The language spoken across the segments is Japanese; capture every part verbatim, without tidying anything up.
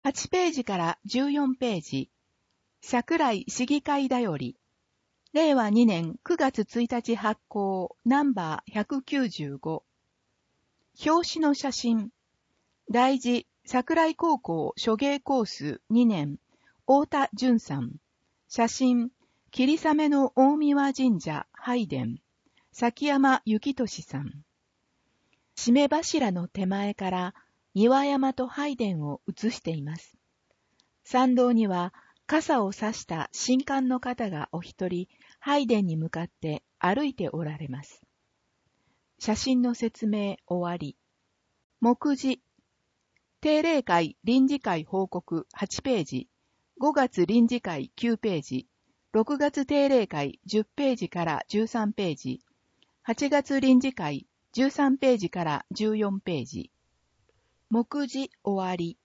はちページからじゅうよんページ、桜井市議会だより、れいわにねんくがつついたち発行ナンバーひゃくきゅうじゅうご。表紙の写真。大寺桜井高校諸芸コースにねん、太田淳さん。写真、霧雨の大神神社拝殿、崎山幸俊さん。締め柱の手前から岩山と拝殿を写しています。参道には傘を差した神官の方がお一人、拝殿に向かって歩いておられます。写真の説明終わり。目次。定例会臨時会報告はちページ、ごがつ臨時会きゅうページ、ろくがつ定例会じゅっページからじゅうさんページ、はちがつ臨時会じゅうさんページからじゅうよんページ。目次終わり。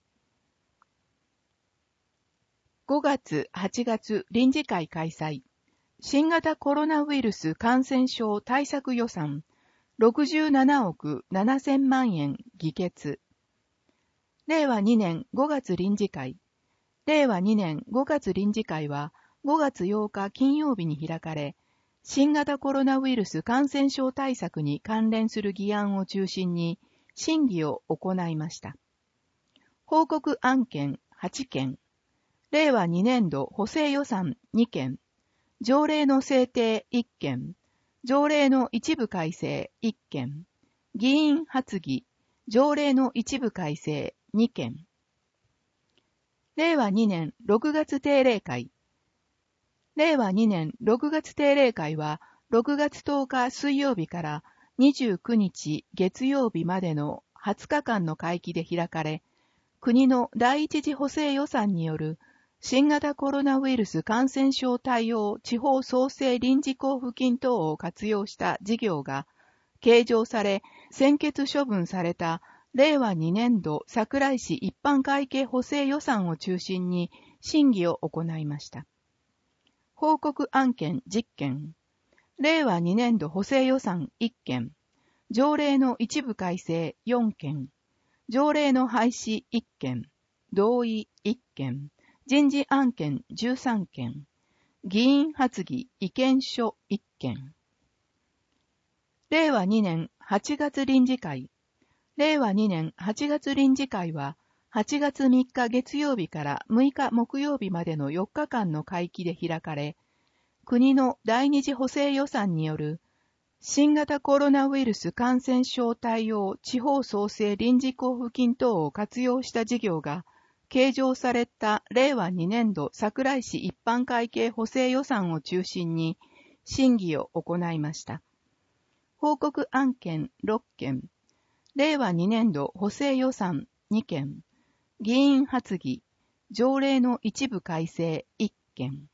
ごがつ、はちがつ臨時会開催。新型コロナウイルス感染症対策予算ろくじゅうななおくななせんまんえん議決。れいわにねんごがつ臨時会。れいわにねんごがつ臨時会はごがつようか金曜日に開かれ、新型コロナウイルス感染症対策に関連する議案を中心に審議を行いました。報告案件はちけん、れいわにねんど補正予算にけん、条例の制定いっけん、条例の一部改正いっけん、議員発議、条例の一部改正にけん。れいわにねんろくがつ定例会。れいわにねんろくがつ定例会はろくがつとおか水曜日からにじゅうくにち月曜日までのはつかかんの会期で開かれ、国の第一次補正予算による新型コロナウイルス感染症対応地方創生臨時交付金等を活用した事業が計上され、専決処分されたれいわにねんど桜井市一般会計補正予算を中心に審議を行いました。報告案件じっけん、れいわにねんど補正予算いっけん、条例の一部改正よんけん、条例の廃止いっけん、同意いっけん、人事案件じゅうさんけん、議員発議意見書いっけん。れいわにねんはちがつ臨時会。れいわにねんはちがつ臨時会は、はちがつみっか月曜日からむいか木曜日までのよっかかんの会期で開かれ、国の第二次補正予算による新型コロナウイルス感染症対応地方創生臨時交付金等を活用した事業が計上されたれいわにねんど桜井市一般会計補正予算を中心に審議を行いました。報告案件ろっけん、れいわにねんど補正予算にけん、議員発議、条例の一部改正いっけん。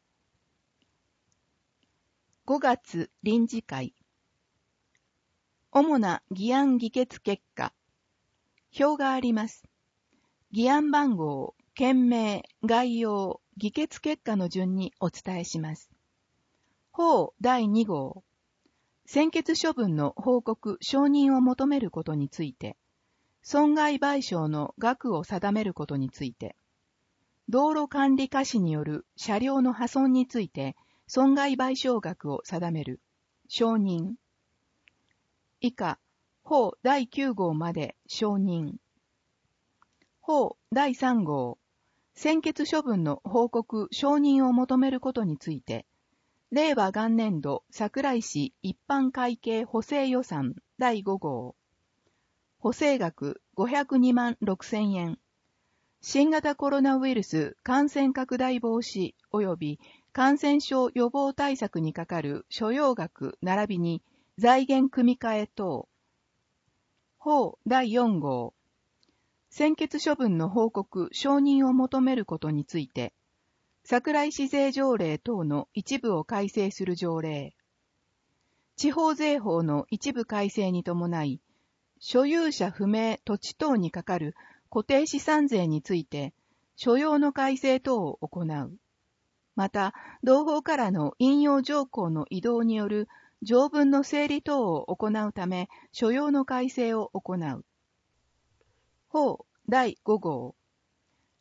ごがつ臨時会。主な議案議決結果。表があります。議案番号、件名、概要、議決結果の順にお伝えします。法だいにごう。専決処分の報告・承認を求めることについて、損害賠償の額を定めることについて、道路管理課士による車両の破損について損害賠償額を定める、承認。以下、法だいきゅうごうまで承認。法だいさんごう、専決処分の報告・承認を求めることについて、令和元年度桜井市一般会計補正予算だいごごう。補正額ごひゃくにまんろくせんえん。新型コロナウイルス感染拡大防止及び感染症予防対策にかかる所要額並びに財源組み替え等。法だいよんごう。専決処分の報告・承認を求めることについて、桜井市税条例等の一部を改正する条例。地方税法の一部改正に伴い、所有者不明土地等にかかる固定資産税について、所要の改正等を行う。また、同法からの引用条項の移動による条文の整理等を行うため、所要の改正を行う。法だいごごう。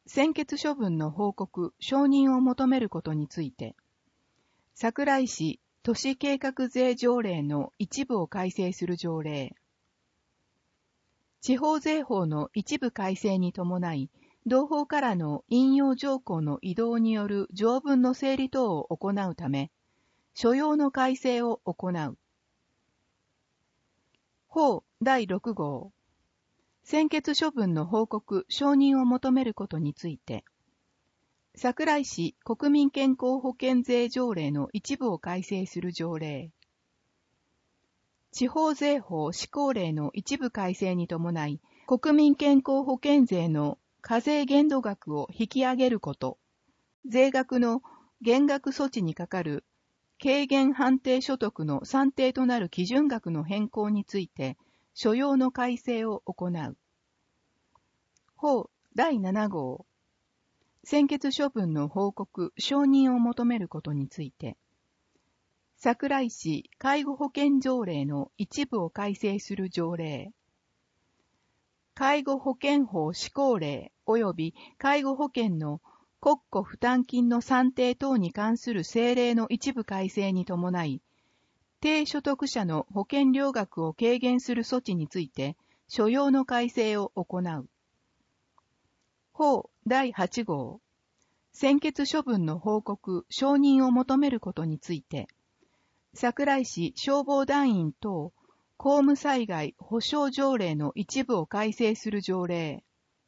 専決処分の報告、承認を求めることについて、桜井市都市計画税条例の一部を改正する条例、地方税法の一部改正に伴い、同法からの引用条項の移動による条文の整理等を行うため、所要の改正を行う。法だいろく号、専決処分の報告・承認を求めることについて、桜井市国民健康保険税条例の一部を改正する条例、地方税法施行令の一部改正に伴い、国民健康保険税の課税限度額を引き上げること、税額の減額措置にかかる軽減判定所得の算定となる基準額の変更について、所要の改正を行う。法だいなな号、専決処分の報告・承認を求めることについて、桜井市介護保険条例の一部を改正する条例、介護保険法施行令及び介護保険の国庫負担金の算定等に関する政令の一部改正に伴い、低所得者の保険料額を軽減する措置について、所要の改正を行う。法だいはち号、専決処分の報告・承認を求めることについて、桜井市消防団員等公務災害保障条例の一部を改正する条例、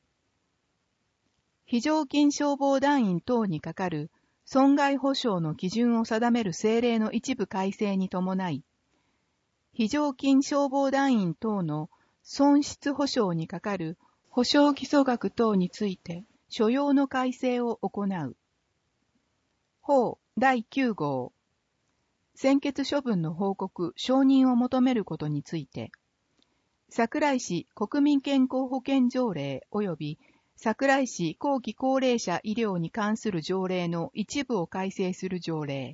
非常勤消防団員等にかかる損害保障の基準を定める政令の一部改正に伴い、非常勤消防団員等の損失保障にかかる保障基礎額等について所要の改正を行う。法だいきゅう号、専決処分の報告・承認を求めることについて、桜井市国民健康保険条例及び桜井市後期高齢者医療に関する条例の一部を改正する条例、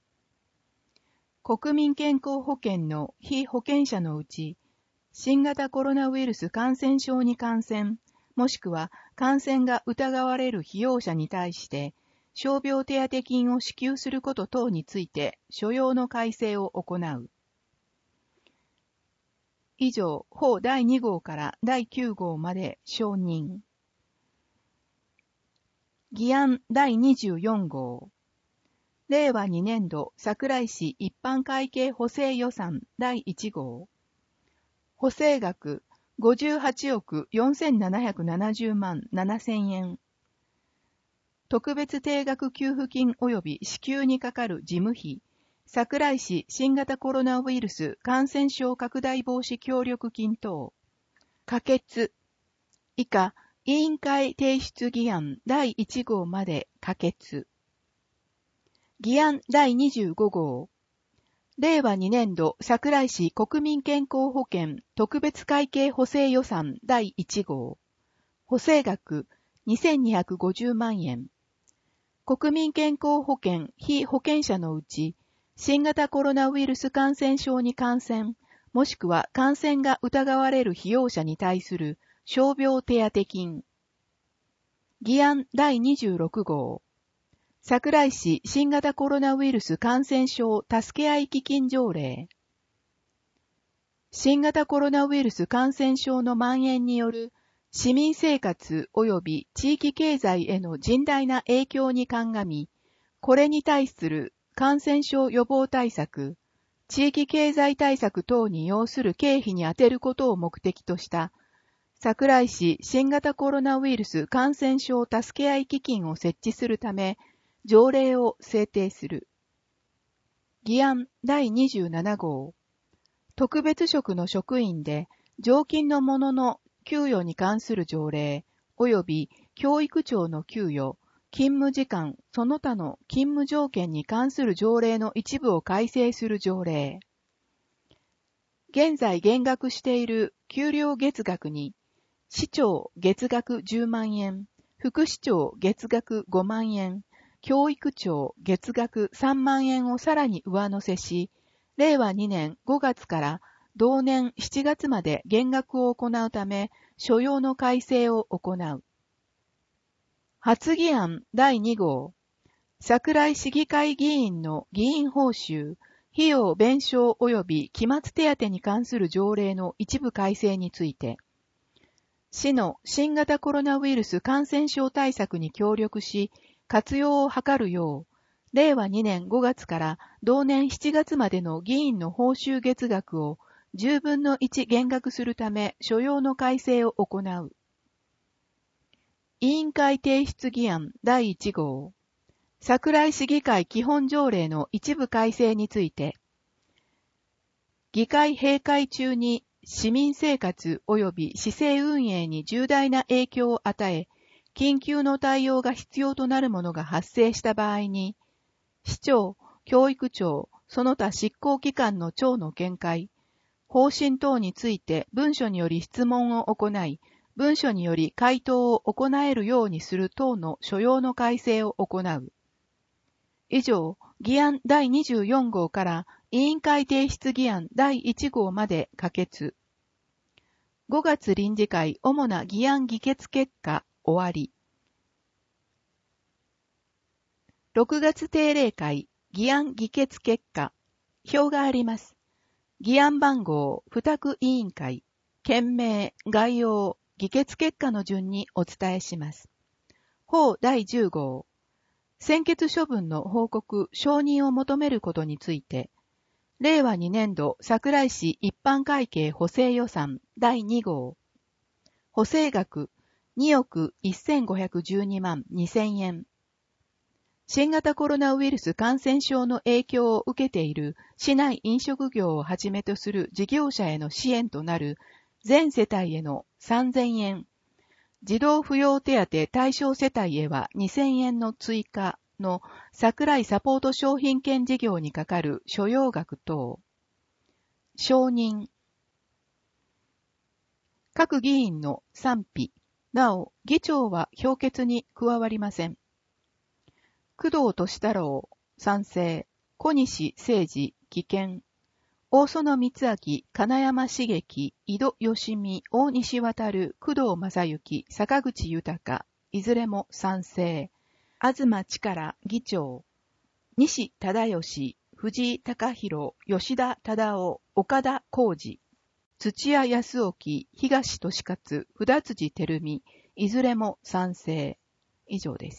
国民健康保険の被保険者のうち、新型コロナウイルス感染症に感染、もしくは感染が疑われる被用者に対して、傷病手当金を支給すること等について、所要の改正を行う。以上、法だいに号からだいきゅう号まで承認。議案だいにじゅうよん号。令和に年度桜井市一般会計補正予算だいいち号。補正額ごじゅうはちおくよんせんななひゃくななじゅうまんななせんえん。特別定額給付金及び支給にかかる事務費、桜井市新型コロナウイルス感染症拡大防止協力金等。可決。以下、委員会提出議案だいいち号まで可決。議案だいにじゅうご号。令和に年度桜井市国民健康保険特別会計補正予算だいいち号。補正額にせんにひゃくごじゅうまんえん。国民健康保険被保険者のうち、新型コロナウイルス感染症に感染、もしくは感染が疑われる被用者に対する傷病手当金。議案だいにじゅうろく号。桜井市新型コロナウイルス感染症助け合い基金条例。新型コロナウイルス感染症の蔓延による市民生活及び地域経済への甚大な影響に鑑み、これに対する感染症予防対策、地域経済対策等に要する経費に充てることを目的とした、桜井市新型コロナウイルス感染症助け合い基金を設置するため、条例を制定する。議案だいにじゅうなな号。特別職の職員で、常勤の者の給与に関する条例、及び教育長の給与、勤務時間、その他の勤務条件に関する条例の一部を改正する条例。現在減額している給料月額に、市長月額じゅうまんえん、副市長月額ごまんえん、教育長月額さんまんえんをさらに上乗せし、令和に年ご月から同年しち月まで減額を行うため、所要の改正を行う。 発議案だいに号。桜井市議会議員の議員報酬、費用弁償及び期末手当に関する条例の一部改正について、市の新型コロナウイルス感染症対策に協力し、活用を図るよう、れいわにねんごがつから同年しちがつまでの議員の報酬月額をじゅうぶんのいち減額するため所要の改正を行う。委員会提出議案だいいち号。桜井市議会基本条例の一部改正について、議会閉会中に市民生活及び市政運営に重大な影響を与え、緊急の対応が必要となるものが発生した場合に、市長、教育庁、その他執行機関の長の見解、方針等について文書により質問を行い、文書により回答を行えるようにする等の所要の改正を行う。以上、議案だいにじゅうよん号から委員会提出議案だいいち号まで可決。ごがつ臨時会主な議案議決結果終わり。ろくがつ定例会議案議決結果表があります。議案番号付託委員会件名概要議決結果の順にお伝えします。法だいじゅう号。専決処分の報告、承認を求めることについて、れいわにねん度桜井市一般会計補正予算だいに号。補正額におくせんごひゃくじゅうにまんにせんえん。新型コロナウイルス感染症の影響を受けている市内飲食業をはじめとする事業者への支援となる全世帯へのさんぜんえん。児童扶養手当対象世帯へはにせんえんの追加の桜井サポート商品券事業にかかる所要額等。承認。各議員の賛否。なお、議長は評決に加わりません。工藤俊太郎、賛成。小西誠二、棄権。大園光明、金山茂樹、井戸義美、大西渡、工藤正幸、坂口豊、いずれも賛成。東力、議長。西忠義、藤井隆弘、吉田忠夫、岡田浩二。土屋康興、東俊勝、札辻照美、いずれも賛成。以上です。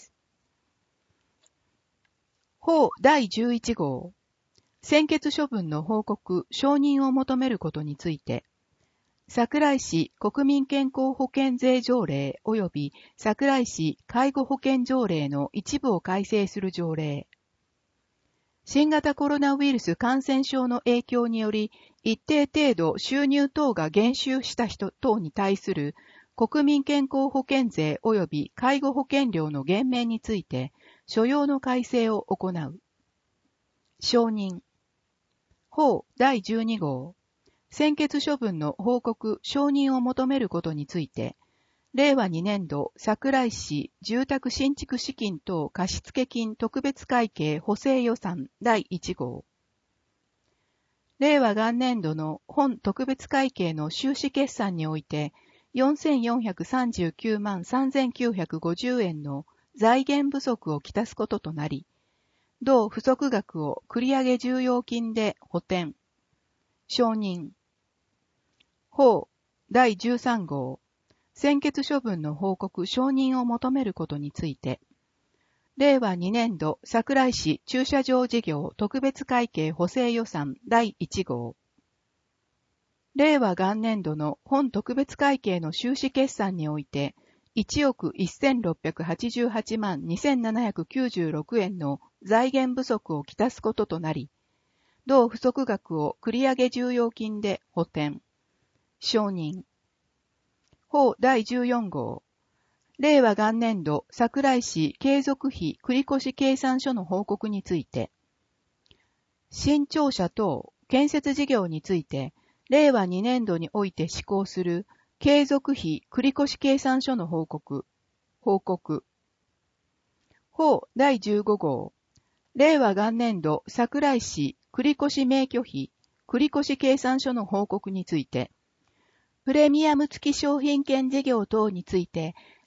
法だいじゅういち号。専決処分の報告、承認を求めることについて、桜井市国民健康保険税条例及び桜井市介護保険条例の一部を改正する条例。新型コロナウイルス感染症の影響により、一定程度収入等が減収した人等に対する国民健康保険税及び介護保険料の減免について、所要の改正を行う。承認。法だいじゅうに号。専決処分の報告、承認を求めることについて、れいわにねん度桜井市住宅新築資金等貸付金特別会計補正予算だいいち号。れいわ元年度の本特別会計の収支決算において、よんせんよんひゃくさんじゅうきゅうまんさんぜんきゅうひゃくごじゅうえんの財源不足をきたすこととなり、同不足額を繰上重要金で補填。承認。法だいじゅうさん号。専決処分の報告承認を求めることについて、れいわにねん度桜井市駐車場事業特別会計補正予算だいいち号。れいわ元年度の本特別会計の収支決算において、いちおくせんろっぴゃくはちじゅうはちまんにせんななひゃくきゅうじゅうろくえんの財源不足をきたすこととなり、同不足額を繰上重要金で補填。承認。法だいじゅうよん号。れいわ元年度桜井市継続費繰越計算書の報告について、新庁舎等建設事業について、れいわにねん度において施行する継続費繰越計算書の報告、報告。法だいじゅうご号。れいわ元年度桜井市繰越免許費繰越計算書の報告について、プレミアム付き商品券事業等について、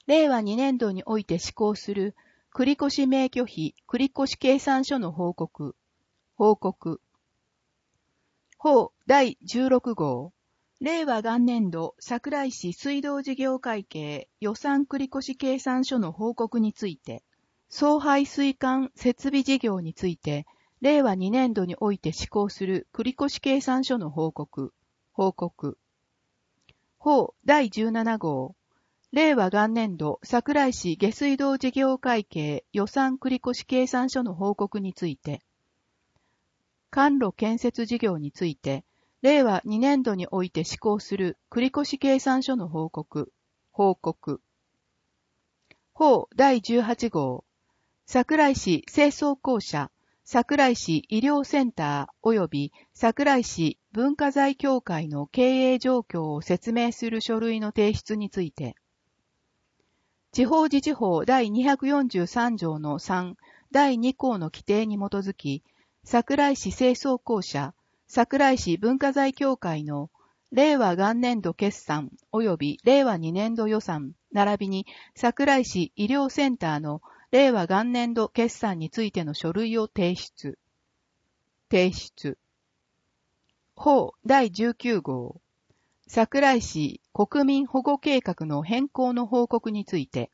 令和にねん度において施行する繰越免許費繰越計算書の報告、報告。法第じゅうろく号、令和元年度桜井市水道事業会計予算繰越計算書の報告について、送配水管設備事業について、令和にねん度において施行する繰越計算書の報告、報告。法第じゅうなな号、令和元年度桜井市下水道事業会計予算繰越計算書の報告について、管路建設事業について、令和にねん度において施行する繰越計算書の報告、報告。法第じゅうはち号、桜井市清掃公社、桜井市医療センター及び桜井市文化財協会の経営状況を説明する書類の提出について、地方自治法第にひゃくよんじゅうさん条のさん、だいに項の規定に基づき、桜井市清掃公社、桜井市文化財協会の令和元年度決算及び令和にねん度予算、並びに桜井市医療センターの令和元年度決算についての書類を提出。提出。法第じゅうきゅう号、桜井市国民保護計画の変更の報告について、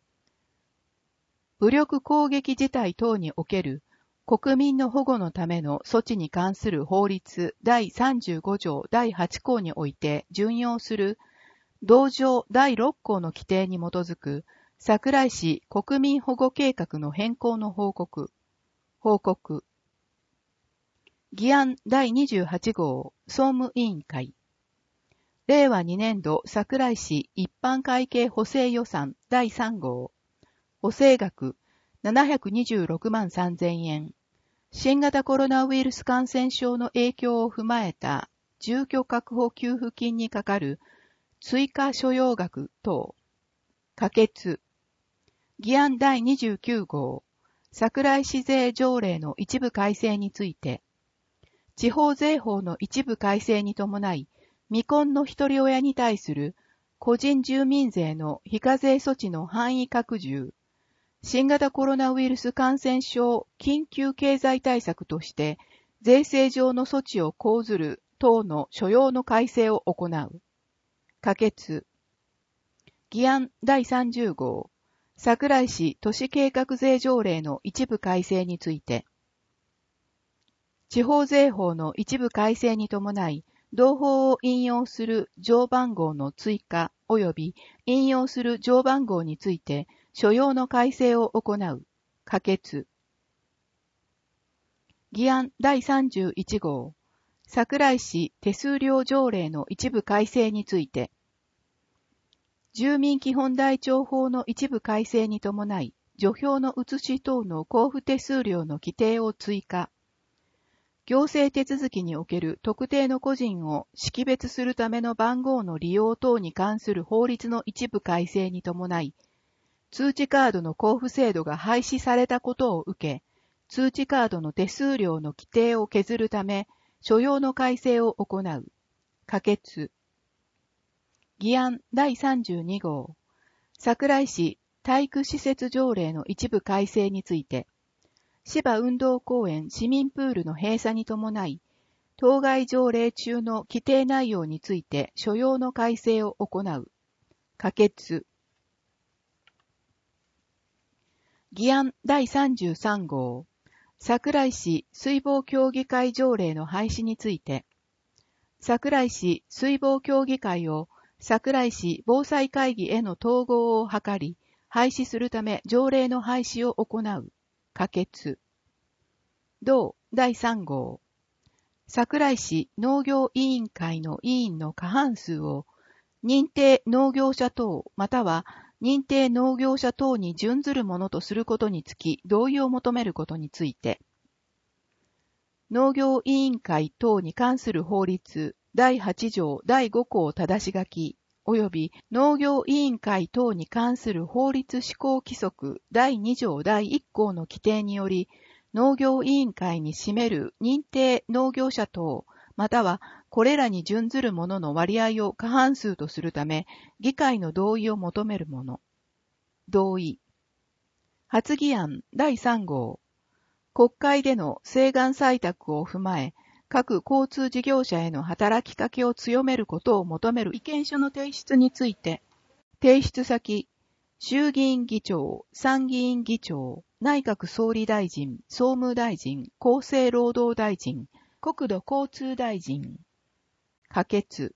武力攻撃事態等における国民の保護のための措置に関する法律第さんじゅうご条第はち項において準用する同条第ろっ項の規定に基づく桜井市国民保護計画の変更の報告、報告。議案第にじゅうはち号総務委員会。令和にねん度桜井市一般会計補正予算第さん号。補正額ななひゃくにじゅうろくまんさんぜんえん。新型コロナウイルス感染症の影響を踏まえた住居確保給付金にかかる追加所要額等。可決。議案第にじゅうきゅう号。桜井市税条例の一部改正について、地方税法の一部改正に伴い、未婚の一人親に対する個人住民税の非課税措置の範囲拡充、新型コロナウイルス感染症緊急経済対策として税制上の措置を講ずる等の所要の改正を行う。可決。議案第さんじゅう号。桜井市都市計画税条例の一部改正について、地方税法の一部改正に伴い、同法を引用する条番号の追加及び引用する条番号について所要の改正を行う。可決。議案第さんじゅういち号。桜井市手数料条例の一部改正について、住民基本台帳法の一部改正に伴い、除票の写し等の交付手数料の規定を追加。行政手続きにおける特定の個人を識別するための番号の利用等に関する法律の一部改正に伴い、通知カードの交付制度が廃止されたことを受け、通知カードの手数料の規定を削るため、所要の改正を行う。可決。議案第さんじゅうに号。桜井市体育施設条例の一部改正について、芝運動公園市民プールの閉鎖に伴い、当該条例中の規定内容について所要の改正を行う。可決。議案第さんじゅうさん号。桜井市水防協議会条例の廃止について、桜井市水防協議会を桜井市防災会議への統合を図り、廃止するため条例の廃止を行う。可決。同だいさん号。桜井市農業委員会の委員の過半数を認定農業者等または認定農業者等に準ずるものとすることにつき同意を求めることについて、農業委員会等に関する法律だいはち条だいご項正し書き及び農業委員会等に関する法律施行規則だいに条だいいっ項の規定により、農業委員会に占める認定農業者等、またはこれらに準ずる者の割合を過半数とするため、議会の同意を求めるもの。 同意。発議案だいさん号。国会での請願採択を踏まえ、各交通事業者への働きかけを強めることを求める意見書の提出について、提出先、衆議院議長、参議院議長、内閣総理大臣、総務大臣、厚生労働大臣、国土交通大臣。可決。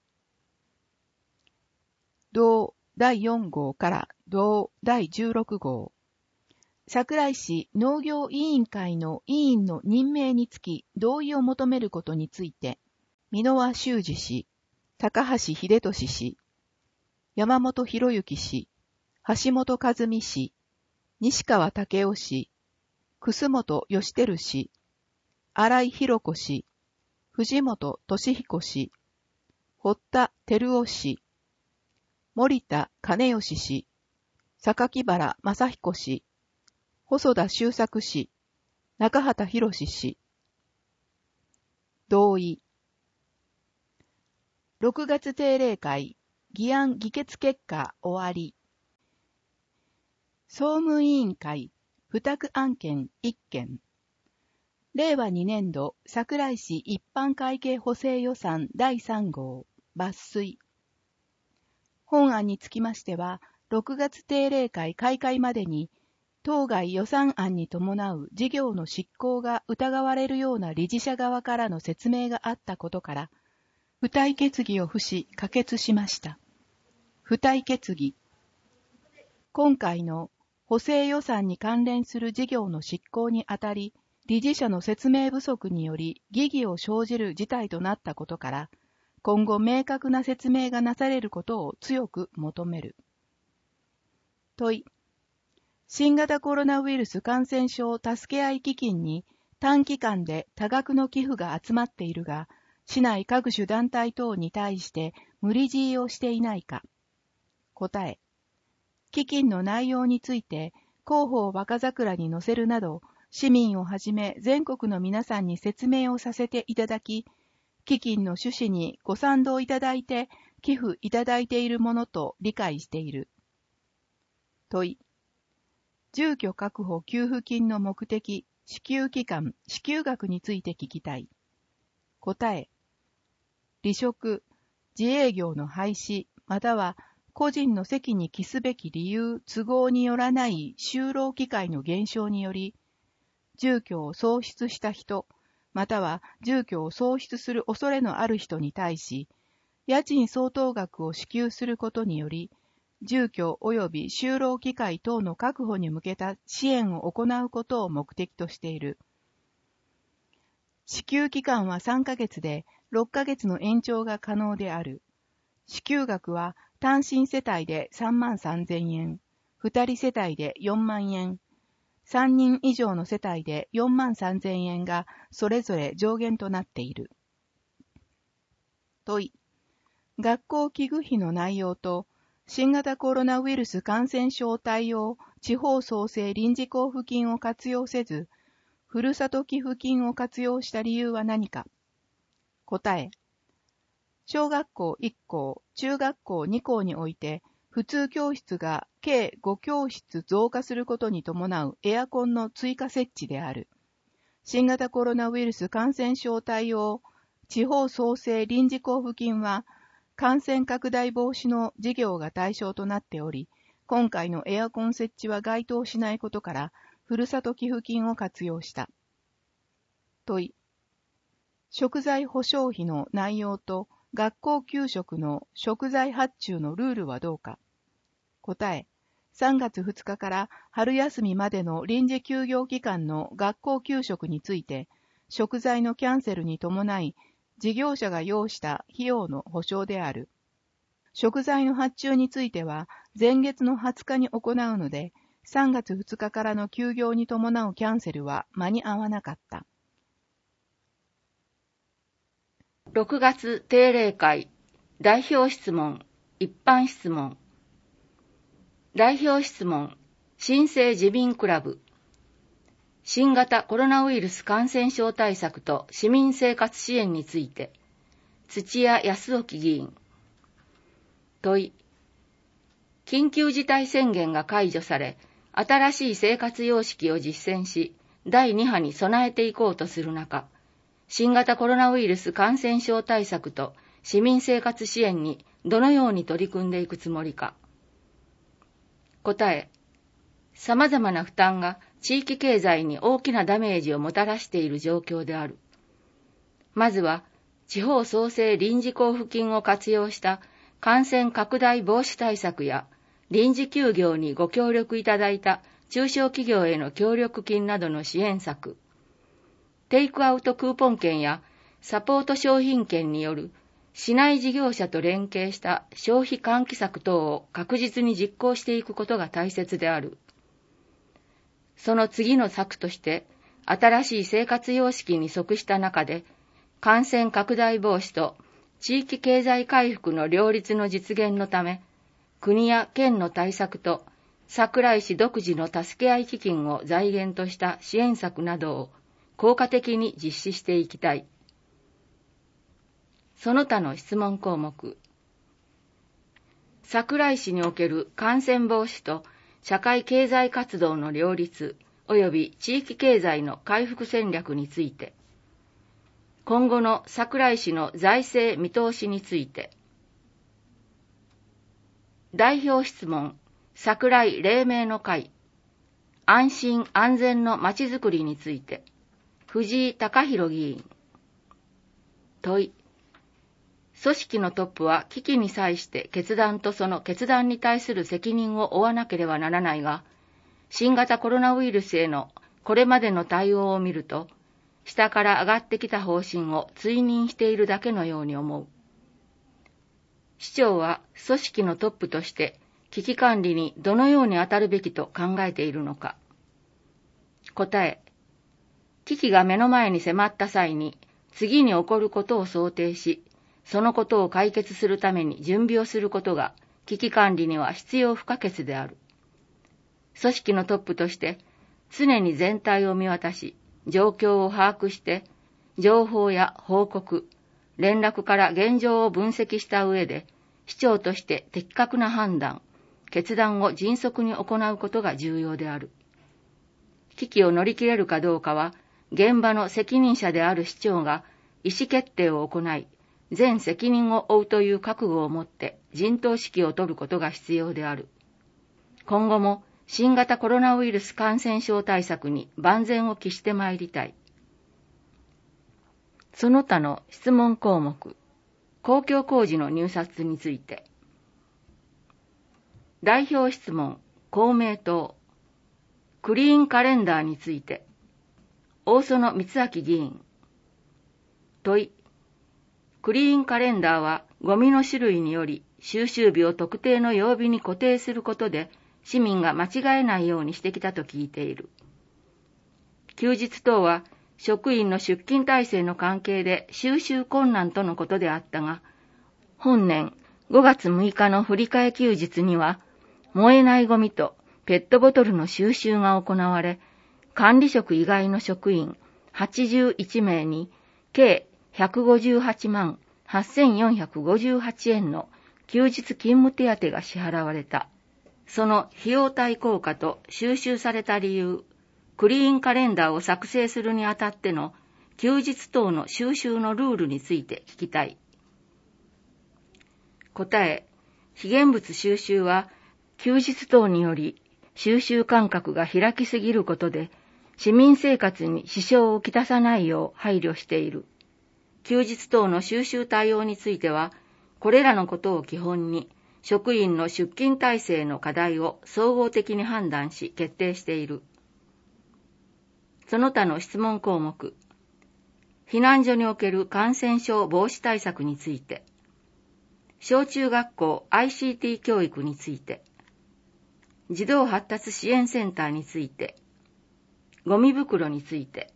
同だいよん号から同だいじゅうろく号。桜井市農業委員会の委員の任命につき同意を求めることについて、箕輪修司氏、高橋秀俊氏、山本博之氏、橋本和美氏、西川武雄氏、楠本義輝氏、新井博子氏、藤本俊彦氏、堀田照夫氏、森田兼義氏、榊原正彦氏、細田修作氏、中畑博氏。同意。ろくがつ定例会、議案議決結果終わり。総務委員会、付託案件いっけん。れいわにねん度桜井市一般会計補正予算だいさん号、抜粋。本案につきましては、ろくがつ定例会開会までに、当該予算案に伴う事業の執行が疑われるような理事者側からの説明があったことから、付帯決議を付し可決しました。付帯決議。今回の補正予算に関連する事業の執行にあたり、理事者の説明不足により疑義を生じる事態となったことから、今後明確な説明がなされることを強く求める。問い。新型コロナウイルス感染症助け合い基金に短期間で多額の寄付が集まっているが、市内各種団体等に対して無理強いをしていないか。答え。基金の内容について広報若桜に載せるなど、市民をはじめ全国の皆さんに説明をさせていただき、基金の趣旨にご賛同いただいて寄付いただいているものと理解している。問い。住居確保給付金の目的、支給期間、支給額について聞きたい。答え。離職、自営業の廃止、または個人の席に帰すべき理由、都合によらない就労機会の減少により、住居を喪失した人、または住居を喪失する恐れのある人に対し、家賃相当額を支給することにより、住居及び就労機会等の確保に向けた支援を行うことを目的としている。支給期間はさんかげつでろっかげつの延長が可能である。支給額は単身世帯でさんまんさんぜんえん、ふたり世帯でよんまんえん、さんにん以上の世帯でよんまんさんぜんえんがそれぞれ上限となっている。問い。学校器具費の内容と新型コロナウイルス感染症対応地方創生臨時交付金を活用せず、ふるさと寄付金を活用した理由は何か。答え。小学校いっ校、中学校に校において、普通教室が計ご教室増加することに伴うエアコンの追加設置である。新型コロナウイルス感染症対応地方創生臨時交付金は、感染拡大防止の事業が対象となっており、今回のエアコン設置は該当しないことから、ふるさと寄付金を活用した。問い。食材保証費の内容と学校給食の食材発注のルールはどうか。答え。さんがつふつかから春休みまでの臨時休業期間の学校給食について、食材のキャンセルに伴い、事業者が要した費用の保証である。食材の発注については、前月のはつかに行うので、さんがつふつかからの休業に伴うキャンセルは間に合わなかった。 ろくがつ定例会、代表質問、一般質問。代表質問、新生自民クラブ。新型コロナウイルス感染症対策と市民生活支援について、土屋康興議員。問い。 緊急事態宣言が解除され、新しい生活様式を実践し、だいに波に備えていこうとする中、新型コロナウイルス感染症対策と市民生活支援にどのように取り組んでいくつもりか。答え、様々な負担が地域経済に大きなダメージをもたらしている状況である。まずは、地方創生臨時交付金を活用した感染拡大防止対策や臨時休業にご協力いただいた中小企業への協力金などの支援策、テイクアウトクーポン券やサポート商品券による市内事業者と連携した消費喚起策等を確実に実行していくことが大切である。その次の策として、新しい生活様式に即した中で、感染拡大防止と地域経済回復の両立の実現のため、国や県の対策と桜井市独自の助け合い基金を財源とした支援策などを効果的に実施していきたい。その他の質問項目。桜井市における感染防止と社会経済活動の両立及び地域経済の回復戦略について、今後の桜井市の財政見通しについて、代表質問、桜井黎明の会、安心安全のまちづくりについて、藤井貴弘議員。問い、組織のトップは危機に際して決断とその決断に対する責任を負わなければならないが、新型コロナウイルスへのこれまでの対応を見ると、下から上がってきた方針を追認しているだけのように思う。市長は組織のトップとして危機管理にどのように当たるべきと考えているのか。答え、危機が目の前に迫った際に次に起こることを想定し、そのことを解決するために準備をすることが危機管理には必要不可欠である。組織のトップとして常に全体を見渡し、状況を把握して、情報や報告、連絡から現状を分析した上で、市長として的確な判断、決断を迅速に行うことが重要である。危機を乗り切れるかどうかは、現場の責任者である市長が意思決定を行い、全責任を負うという覚悟を持って陣頭指揮を取ることが必要である。今後も新型コロナウイルス感染症対策に万全を期してまいりたい。その他の質問項目、公共工事の入札について。代表質問、公明党。クリーンカレンダーについて。大園光明議員。問い。クリーンカレンダーはゴミの種類により収集日を特定の曜日に固定することで市民が間違えないようにしてきたと聞いている。休日等は職員の出勤体制の関係で収集困難とのことであったが、本年ごがつむいかの振り替え休日には燃えないゴミとペットボトルの収集が行われ、管理職以外の職員はちじゅういちめいに計ひゃくごじゅうはちまんはっせんよんひゃくごじゅうはちえんの休日勤務手当が支払われた。その費用対効果と収集された理由、クリーンカレンダーを作成するにあたっての休日等の収集のルールについて聞きたい。答え、非現物収集は休日等により収集間隔が開きすぎることで市民生活に支障をきたさないよう配慮している。休日等の収集対応については、これらのことを基本に、職員の出勤体制の課題を総合的に判断し決定している。その他の質問項目、避難所における感染症防止対策について、小中学校 アイシーティー 教育について、児童発達支援センターについて、ゴミ袋について、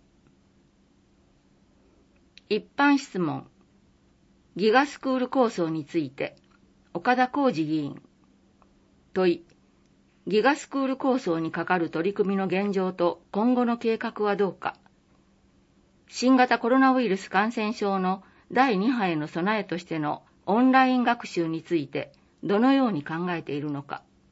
一般質問、ギガスクール構想について、岡田浩二議員。問い、ギガスクール構想にかかる取り組みの現状と今後の計画はどうか。新型コロナウイルス感染症のだいに波への備えとしてのオンライン学習についてどのように考えているのか。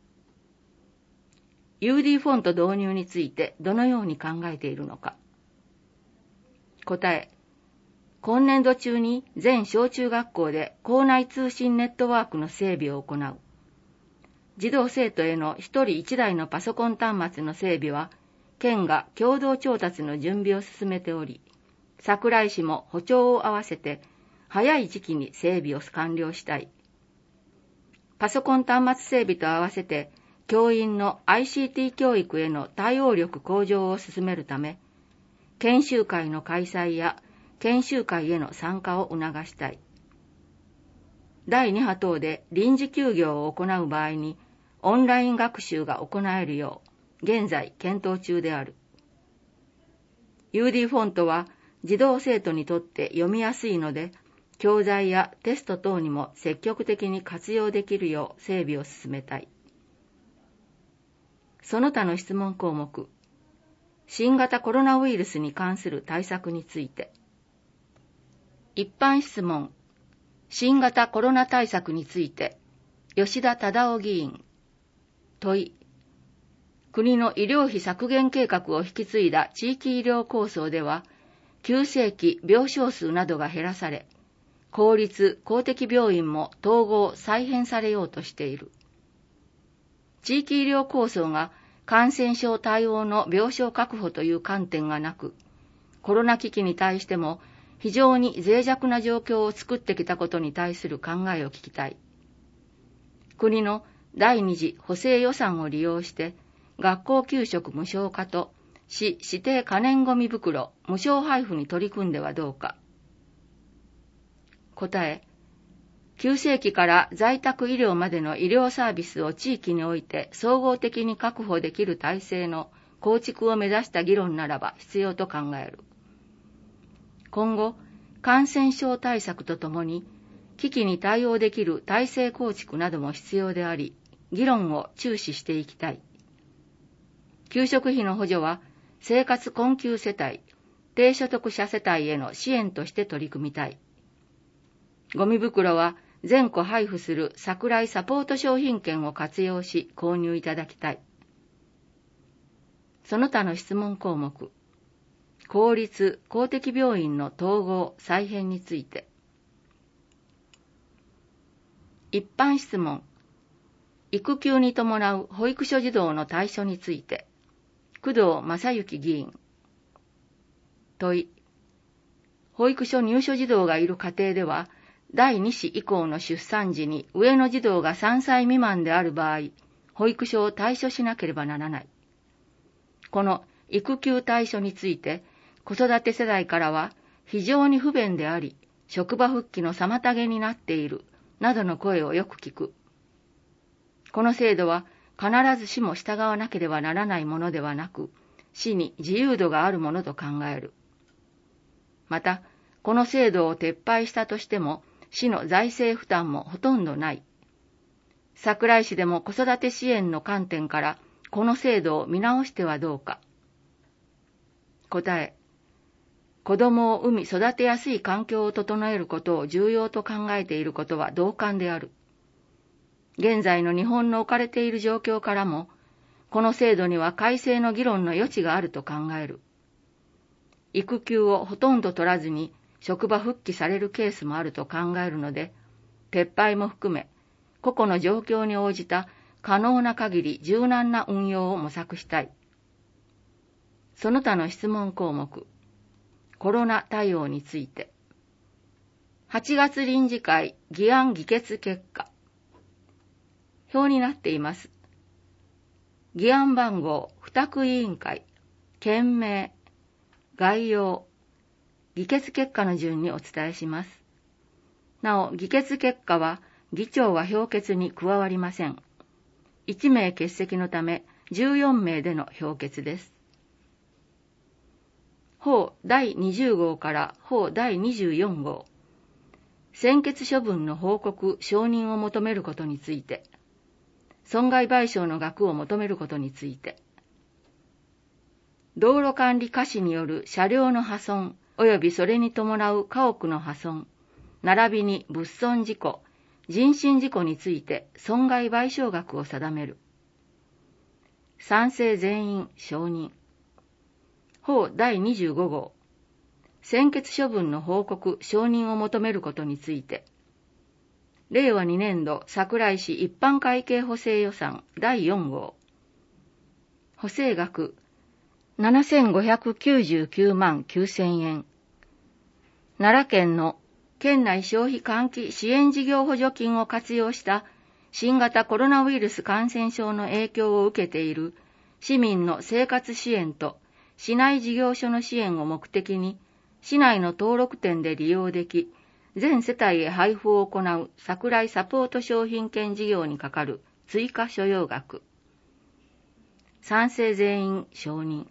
ユーディー フォント導入についてどのように考えているのか。答え。今年度中に全小中学校で校内通信ネットワークの整備を行う。児童生徒への一人一台のパソコン端末の整備は、県が共同調達の準備を進めており、桜井市も歩調を合わせて早い時期に整備を完了したい。パソコン端末整備と合わせて、教員の アイシーティー 教育への対応力向上を進めるため、研修会の開催や研修会への参加を促したい。だいに波等で臨時休業を行う場合に、オンライン学習が行えるよう、現在検討中である。ユーディー フォントは児童生徒にとって読みやすいので、教材やテスト等にも積極的に活用できるよう整備を進めたい。その他の質問項目、新型コロナウイルスに関する対策について。一般質問、新型コロナ対策について、吉田忠夫議員。問い、国の医療費削減計画を引き継いだ地域医療構想では、急性期病床数などが減らされ、公立・公的病院も統合・再編されようとしている。地域医療構想が感染症対応の病床確保という観点がなく、コロナ危機に対しても非常に脆弱な状況を作ってきたことに対する考えを聞きたい。国の第二次補正予算を利用して、学校給食無償化と市指定可燃ごみ袋無償配布に取り組んではどうか。答え、急性期から在宅医療までの医療サービスを地域において総合的に確保できる体制の構築を目指した議論ならば必要と考える。今後、感染症対策とともに危機に対応できる体制構築なども必要であり、議論を注視していきたい。給食費の補助は生活困窮世帯、低所得者世帯への支援として取り組みたい。ゴミ袋は全戸配布する桜井サポート商品券を活用し購入いただきたい。その他の質問項目、公立・公的病院の統合・再編について。一般質問、育休に伴う保育所児童の対処について。工藤正幸議員。問い、保育所入所児童がいる家庭では、第二子以降の出産時に上の児童がさんさい未満である場合、保育所を退所しなければならない。この育休退所について、子育て世代からは非常に不便であり、職場復帰の妨げになっている、などの声をよく聞く。この制度は必ずしも従わなければならないものではなく、市に自由度があるものと考える。また、この制度を撤廃したとしても、市の財政負担もほとんどない。桜井市でも子育て支援の観点から、この制度を見直してはどうか。答え、子供を産み育てやすい環境を整えることを重要と考えていることは同感である。現在の日本の置かれている状況からも、この制度には改正の議論の余地があると考える。育休をほとんど取らずに職場復帰されるケースもあると考えるので、撤廃も含め、個々の状況に応じた可能な限り柔軟な運用を模索したい。その他の質問項目、コロナ対応について。はちがつ臨時会議案議決結果。表になっています。議案番号付託委員会、件名、概要、議決結果の順にお伝えします。なお、議決結果は、議長は表決に加わりません。いちめい欠席のため、じゅうよんめいでの表決です。法だいにじゅうごうから法だいにじゅうよんごう、専決処分の報告・承認を求めることについて、損害賠償の額を求めることについて、道路管理課士による車両の破損及びそれに伴う家屋の破損、並びに物損事故、人身事故について損害賠償額を定める。 賛成全員承認。法だいにじゅうご号、専決処分の報告・承認を求めることについて、れいわにねんど桜井市一般会計補正予算だいよん号、補正額ななせんごひゃくきゅうじゅうきゅうまんきゅうせんえん、奈良県の県内消費喚起支援事業補助金を活用した新型コロナウイルス感染症の影響を受けている市民の生活支援と市内事業所の支援を目的に、市内の登録店で利用でき、全世帯へ配布を行う桜井サポート商品券事業にかかる追加所要額。賛成全員承認。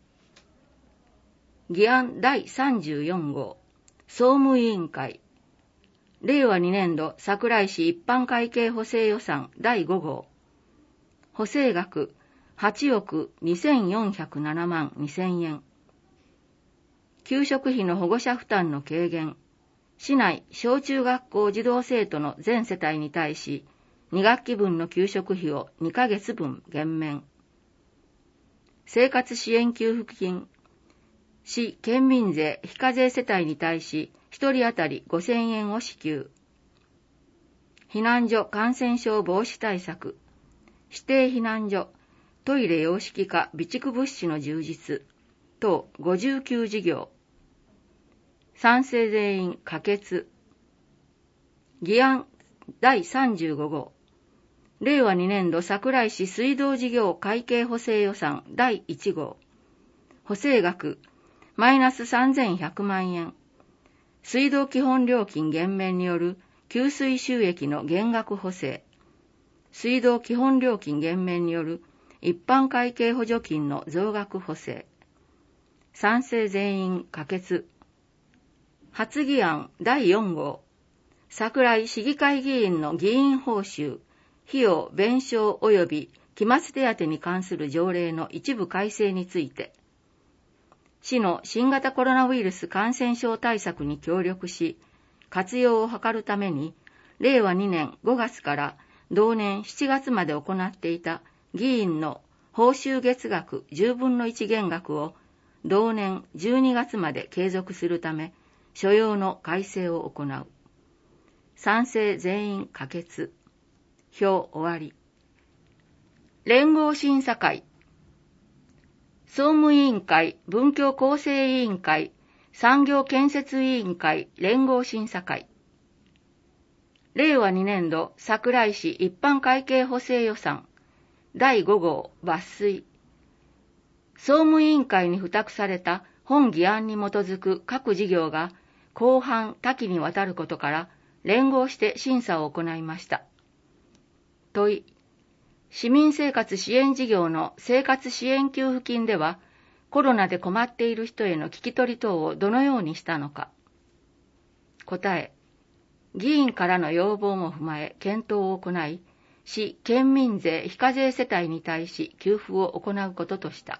議案だいさんじゅうよん号、総務委員会。れいわにねんど桜井市一般会計補正予算だいご号。補正額はちおくにせんよんひゃくななまんにせんえん。給食費の保護者負担の軽減。市内小中学校児童生徒の全世帯に対し、に学期分の給食費をにかげつぶん減免。生活支援給付金。市県民税非課税世帯に対し、ひとり当たりごせんえんを支給。避難所感染症防止対策。指定避難所、トイレ洋式化備蓄物資の充実等ごじゅうきゅう事業。賛成全員可決。議案だいさんじゅうご号、れいわにねんど桜井市水道事業会計補正予算だいいち号。補正額マイナスさんぜんひゃくまんえん。水道基本料金減免による給水収益の減額補正。水道基本料金減免による一般会計補助金の増額補正。賛成全員可決。発議案だいよん号、桜井市議会議員の議員報酬、費用弁償及び期末手当に関する条例の一部改正について、市の新型コロナウイルス感染症対策に協力し、活用を図るために、れいわにねんごがつから同年しちがつまで行っていた議員の報酬月額じゅうぶんのいち減額を同年じゅうにがつまで継続するため、所要の改正を行う。賛成全員可決。票終わり。連合審査会。総務委員会、文教構成委員会、産業建設委員会連合審査会。れいわにねんど桜井市一般会計補正予算だいご号抜粋。総務委員会に付託された本議案に基づく各事業が広範多岐にわたることから連合して審査を行いました。問い。市民生活支援事業の生活支援給付金では、コロナで困っている人への聞き取り等をどのようにしたのか。答え。議員からの要望も踏まえ検討を行い、市県民税非課税世帯に対し給付を行うこととした。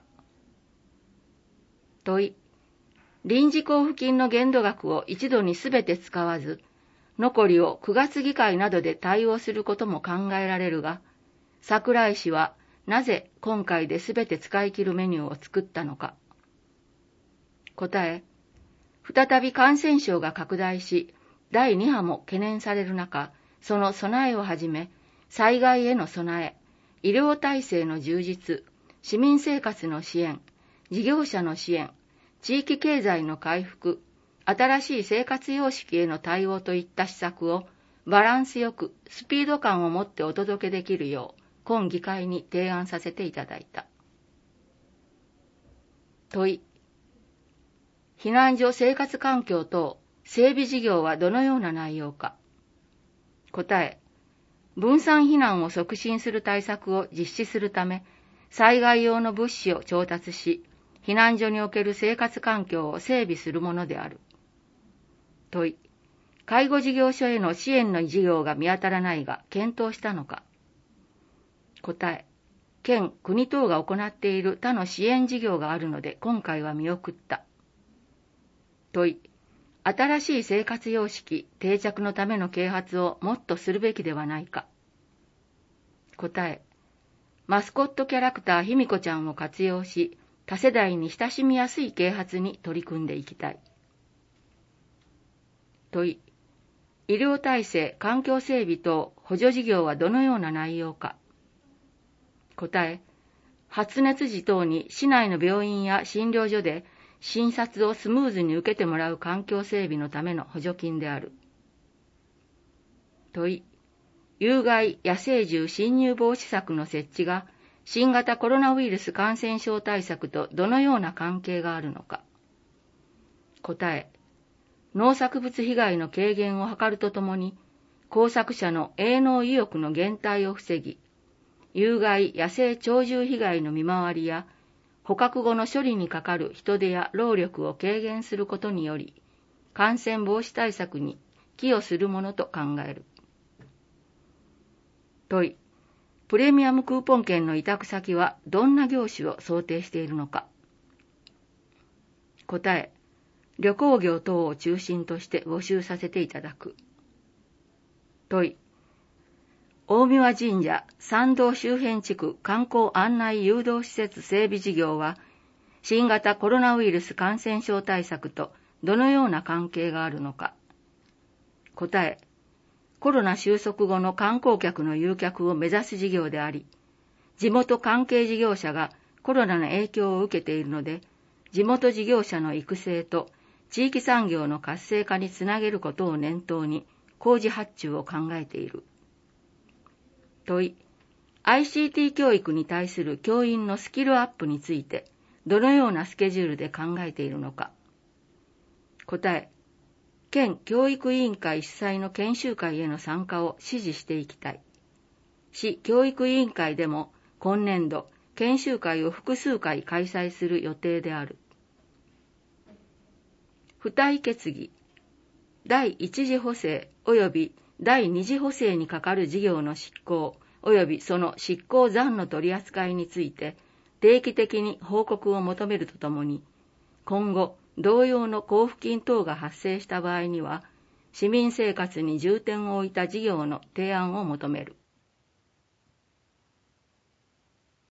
問い。臨時交付金の限度額を一度にすべて使わず、残りをくがつ議会などで対応することも考えられるが、桜井市はなぜ今回ですべて使い切るメニューを作ったのか。答え。再び感染症が拡大し、だいに波も懸念される中、その備えをはじめ、災害への備え、医療体制の充実、市民生活の支援、事業者の支援、地域経済の回復、新しい生活様式への対応といった施策をバランスよくスピード感を持ってお届けできるよう、今議会に提案させていただいた。問い。避難所生活環境等整備事業はどのような内容か。答え。分散避難を促進する対策を実施するため、災害用の物資を調達し、避難所における生活環境を整備するものである。問い。介護事業所への支援の事業が見当たらないが検討したのか。答え。県、国等が行っている他の支援事業があるので今回は見送った。問い。新しい生活様式定着のための啓発をもっとするべきではないか。答え。 マスコットキャラクターひみこちゃんを活用し、多世代に親しみやすい啓発に取り組んでいきたい。問い、医療体制、環境整備等補助事業はどのような内容か。答え、発熱時等に市内の病院や診療所で診察をスムーズに受けてもらう環境整備のための補助金である。問い、有害野生獣侵入防止策の設置が新型コロナウイルス感染症対策とどのような関係があるのか。答え、農作物被害の軽減を図るとともに、耕作者の営農意欲の減退を防ぎ、有害野生鳥獣被害の見回りや、捕獲後の処理にかかる人手や労力を軽減することにより、感染防止対策に寄与するものと考える。問い、プレミアムクーポン券の委託先はどんな業種を想定しているのか。答え、旅行業等を中心として募集させていただく。問い、大神神社参道周辺地区観光案内誘導施設整備事業は、新型コロナウイルス感染症対策とどのような関係があるのか。答え、コロナ収束後の観光客の誘客を目指す事業であり、地元関係事業者がコロナの影響を受けているので、地元事業者の育成と地域産業の活性化につなげることを念頭に工事発注を考えている。問い、アイシーティー 教育に対する教員のスキルアップについて、どのようなスケジュールで考えているのか。答え、県教育委員会主催の研修会への参加を支持していきたい。市教育委員会でも今年度、研修会を複数回開催する予定である。付帯決議、だいいち次補正及びだいに次補正に係る事業の執行及びその執行残の取り扱いについて定期的に報告を求めるとともに、今後同様の交付金等が発生した場合には、市民生活に重点を置いた事業の提案を求める。